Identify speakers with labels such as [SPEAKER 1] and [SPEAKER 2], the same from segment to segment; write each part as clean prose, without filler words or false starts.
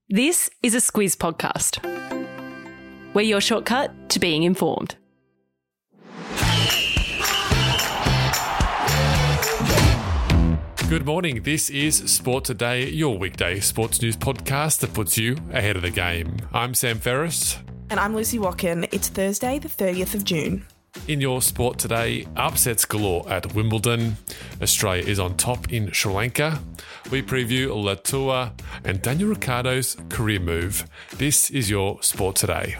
[SPEAKER 1] This is a Squiz podcast. We're your shortcut to being informed.
[SPEAKER 2] Good morning. This is Sport Today, your weekday sports news podcast that puts you ahead of the game. I'm Sam Ferris.
[SPEAKER 3] And I'm Lucy Watkin. It's Thursday, the 30th of June.
[SPEAKER 2] In your Sport Today, upsets galore at Wimbledon. Australia is on top in Sri Lanka. We preview Latour and Daniel Ricciardo's career move. This is your Sport Today.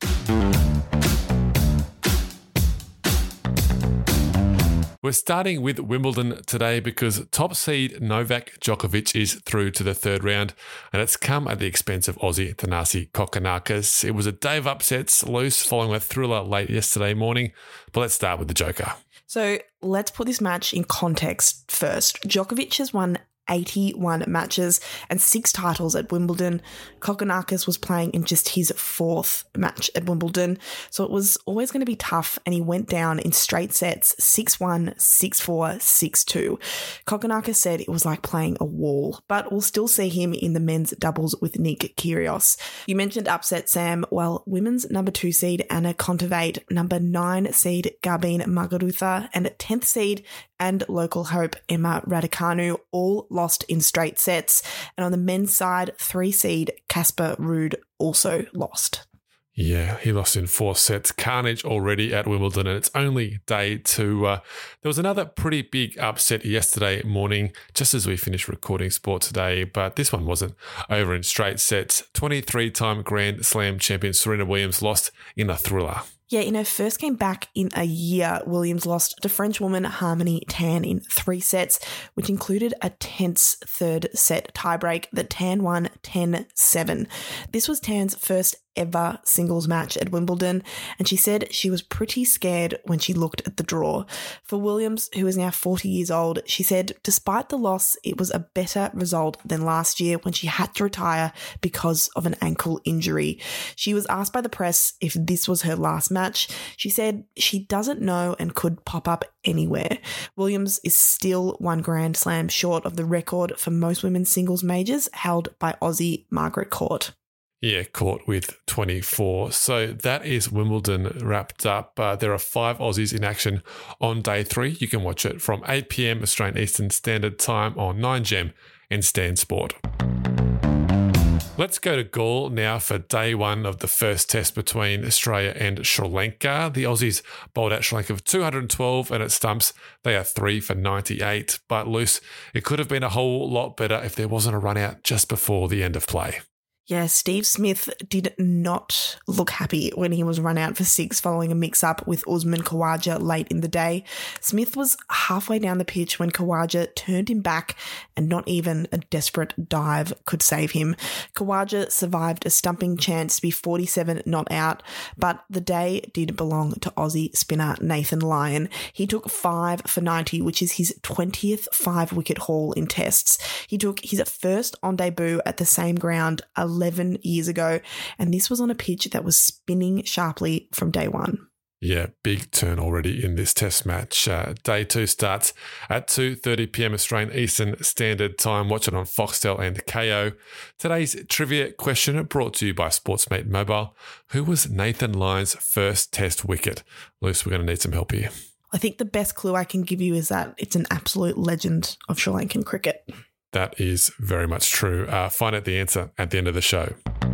[SPEAKER 2] We're starting with Wimbledon today because top seed Novak Djokovic is through to the third round, and it's come at the expense of Aussie Thanasi Kokkinakis. It was a day of upsets loose following a thriller late yesterday morning, but let's start with the Joker.
[SPEAKER 3] So let's put this match in context first. Djokovic has won 81 matches and 6 titles at Wimbledon. Kokkinakis was playing in just his 4th match at Wimbledon, so it was always going to be tough, and he went down in straight sets 6-1, 6-4, 6-2. Kokkinakis said it was like playing a wall, but we'll still see him in the men's doubles with Nick Kyrgios. You mentioned upset, Sam. Well, women's number 2 seed Anna Kontaveit, number 9 seed Garbine Muguruza, and 10th seed and local hope Emma Raducanu all lost in straight sets. And on the men's side, 3 seed Casper Ruud also lost.
[SPEAKER 2] Yeah, he lost in 4 sets. Carnage already at Wimbledon, and it's only day 2. There was another pretty big upset yesterday morning, just as we finished recording Sport Today, but this one wasn't over in straight sets. 23-time Grand Slam champion Serena Williams lost in a thriller.
[SPEAKER 3] Yeah, in her first game back in a year, Williams lost to French woman Harmony Tan in 3 sets, which included a tense third set tiebreak that Tan won 10-7. This was Tan's first ever singles match at Wimbledon, and she said she was pretty scared when she looked at the draw. For Williams, who is now 40 years old, she said despite the loss, it was a better result than last year when she had to retire because of an ankle injury. She was asked by the press if this was her last match. She said she doesn't know and could pop up anywhere. Williams is still 1 Grand Slam short of the record for most women's singles majors held by Aussie Margaret Court.
[SPEAKER 2] Yeah, Court with 24. So that is Wimbledon wrapped up. There are 5 Aussies in action on day 3. You can watch it from 8 p.m. Australian Eastern Standard Time on 9Gem and Stan Sport. Let's go to Galle now for day 1 of the first test between Australia and Sri Lanka. The Aussies bowled out Sri Lanka for 212, and at stumps, they are 3 for 98. But loose, it could have been a whole lot better if there wasn't a run out just before the end of play.
[SPEAKER 3] Yeah, Steve Smith did not look happy when he was run out for 6 following a mix-up with Usman Khawaja late in the day. Smith was halfway down the pitch when Khawaja turned him back, and not even a desperate dive could save him. Khawaja survived a stumping chance to be 47 not out, but the day did belong to Aussie spinner Nathan Lyon. He took 5 for 90, which is his 20th 5-wicket haul in tests. He took his first on debut at the same ground 11 years ago, and this was on a pitch that was spinning sharply from day 1.
[SPEAKER 2] Yeah, big turn already in this test match. Day 2 starts at 2:30 p.m. Australian Eastern Standard Time. Watch it on Foxtel and KO. Today's trivia question brought to you by Sportsmate Mobile. Who was Nathan Lyon's first test wicket? Luce, we're going to need some help here.
[SPEAKER 3] I think the best clue I can give you is that it's an absolute legend of Sri Lankan cricket.
[SPEAKER 2] That is very much true. Find out the answer at the end of the show.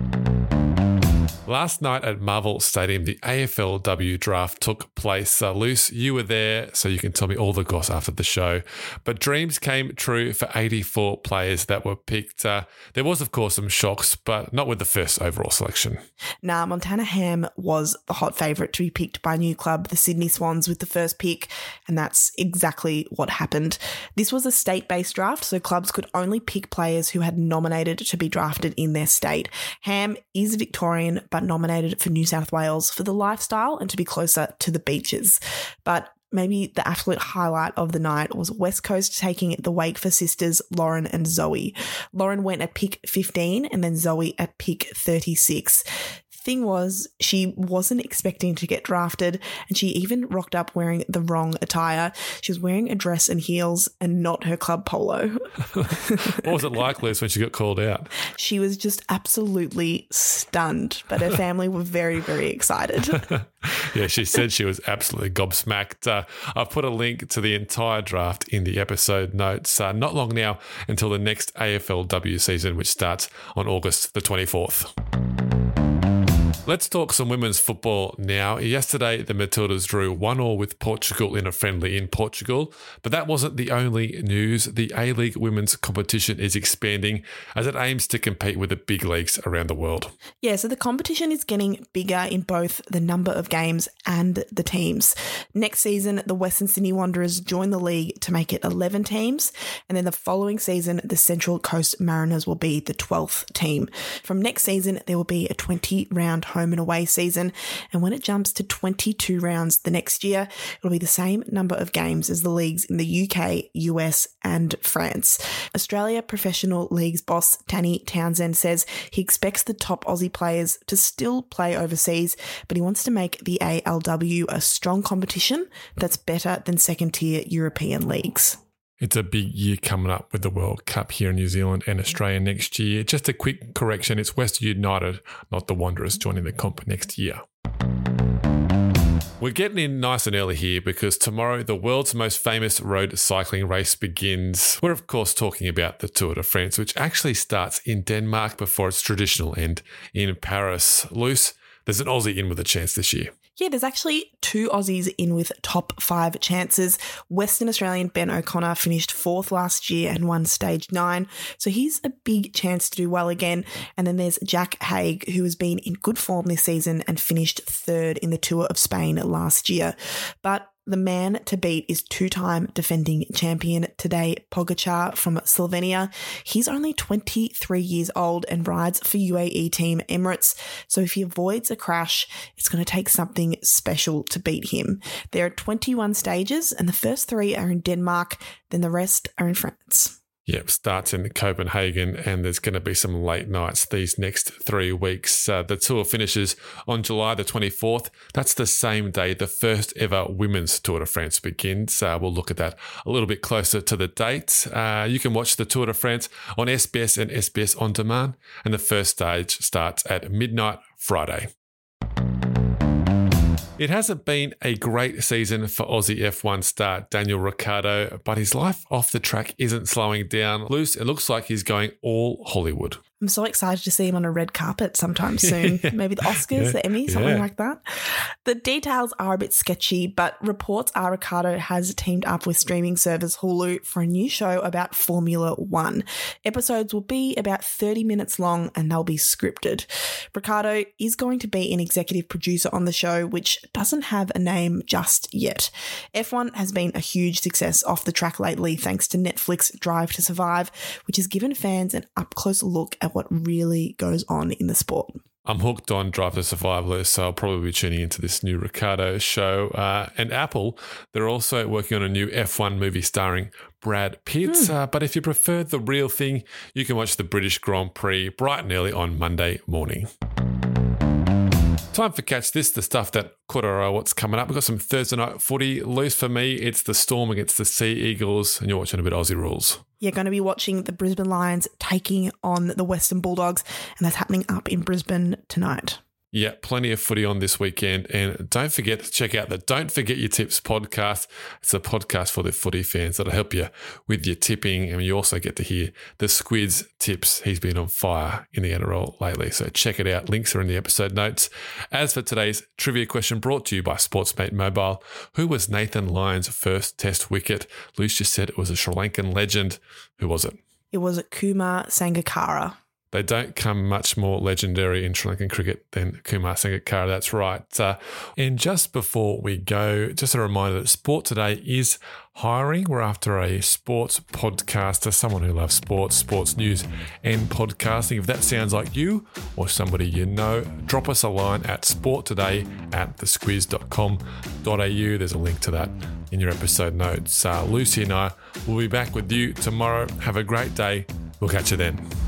[SPEAKER 2] Last night at Marvel Stadium, the AFLW draft took place. Luce, you were there, so you can tell me all the goss after the show. But dreams came true for 84 players that were picked. There was, of course, some shocks, but not with the first overall selection.
[SPEAKER 3] Nah, Montana Ham was the hot favourite to be picked by new club, the Sydney Swans, with the first pick, and that's exactly what happened. This was a state-based draft, so clubs could only pick players who had nominated to be drafted in their state. Ham is Victorian, but nominated for New South Wales for the lifestyle and to be closer to the beaches. But maybe the absolute highlight of the night was West Coast taking the Wake for sisters Lauren and Zoe. Lauren went at pick 15 and then Zoe at pick 36. Thing was, she wasn't expecting to get drafted, and she even rocked up wearing the wrong attire. She was wearing a dress and heels and not her club polo.
[SPEAKER 2] What was it like, Liz, when she got called out?
[SPEAKER 3] She was just absolutely stunned, but her family were very, very excited.
[SPEAKER 2] Yeah, she said she was absolutely gobsmacked. I've put a link to the entire draft in the episode notes. Not long now until the next AFLW season, which starts on August the 24th. Let's talk some women's football now. Yesterday, the Matildas drew 1-1 with Portugal in a friendly in Portugal, but that wasn't the only news. The A-League women's competition is expanding as it aims to compete with the big leagues around the world.
[SPEAKER 3] Yeah, so the competition is getting bigger in both the number of games and the teams. Next season, the Western Sydney Wanderers join the league to make it 11 teams, and then the following season, the Central Coast Mariners will be the 12th team. From next season, there will be a 20-round home and away season, and when it jumps to 22 rounds the next year, it'll be the same number of games as the leagues in the UK, US and France. Australia Professional Leagues boss Danny Townsend says he expects the top Aussie players to still play overseas, but he wants to make the ALW a strong competition that's better than second-tier European leagues.
[SPEAKER 2] It's a big year coming up with the World Cup here in New Zealand and Australia next year. Just a quick correction, it's Western United, not the Wanderers, joining the comp next year. We're getting in nice and early here because tomorrow the world's most famous road cycling race begins. We're of course talking about the Tour de France, which actually starts in Denmark before its traditional end in Paris. Luce, there's an Aussie in with a chance this year.
[SPEAKER 3] Yeah, there's actually 2 Aussies in with top 5 chances. Western Australian Ben O'Connor finished 4th last year and won stage 9, so he's a big chance to do well again. And then there's Jack Haig, who has been in good form this season and finished 3rd in the Tour of Spain last year. But the man to beat is 2-time defending champion Tadej Pogačar from Slovenia. He's only 23 years old and rides for UAE team Emirates. So if he avoids a crash, it's going to take something special to beat him. There are 21 stages and the first 3 are in Denmark, then the rest are in France.
[SPEAKER 2] Yep, starts in Copenhagen and there's going to be some late nights these next 3 weeks. The tour finishes on July the 24th. That's the same day the first ever women's Tour de France begins. We'll look at that a little bit closer to the date. You can watch the Tour de France on SBS and SBS On Demand, and the first stage starts at midnight Friday. It hasn't been a great season for Aussie F1 star Daniel Ricciardo, but his life off the track isn't slowing down. Luce, it looks like he's going all Hollywood.
[SPEAKER 3] I'm so excited to see him on a red carpet sometime soon. Maybe the Oscars, the Emmys, something like that. The details are a bit sketchy, but reports are Ricciardo has teamed up with streaming service Hulu for a new show about Formula One. Episodes will be about 30 minutes long and they'll be scripted. Ricciardo is going to be an executive producer on the show, which doesn't have a name just yet. F1 has been a huge success off the track lately thanks to Netflix Drive to Survive, which has given fans an up-close look at what really goes on in the sport.
[SPEAKER 2] I'm hooked on Drive to Survive, so I'll probably be tuning into this new Ricciardo show. And Apple, they're also working on a new F1 movie starring Brad Pitt. But if you prefer the real thing, you can watch the British Grand Prix bright and early on Monday morning. Time for Catch This, the stuff that caught our eye. What's coming up? We've got some Thursday night footy. Loose for me, it's the Storm against the Sea Eagles, and you're watching a bit of Aussie rules.
[SPEAKER 3] You're going to be watching the Brisbane Lions taking on the Western Bulldogs, and that's happening up in Brisbane tonight.
[SPEAKER 2] Yeah, plenty of footy on this weekend. And don't forget to check out the Don't Forget Your Tips podcast. It's a podcast for the footy fans that'll help you with your tipping. And you also get to hear the Squid's tips. He's been on fire in the NRL lately. So check it out. Links are in the episode notes. As for today's trivia question brought to you by Sportsmate Mobile, who was Nathan Lyon's first test wicket? Luce just said it was a Sri Lankan legend. Who was it?
[SPEAKER 3] It was Kumar Sangakkara.
[SPEAKER 2] They don't come much more legendary in Sri Lankan cricket than Kumar Sangakkara, that's right. And just before we go, just a reminder that Sport Today is hiring. We're after a sports podcaster, someone who loves sports news and podcasting. If that sounds like you or somebody you know, drop us a line at sporttoday@thesquiz.com.au. There's a link to that in your episode notes. Lucy and I will be back with you tomorrow. Have a great day. We'll catch you then.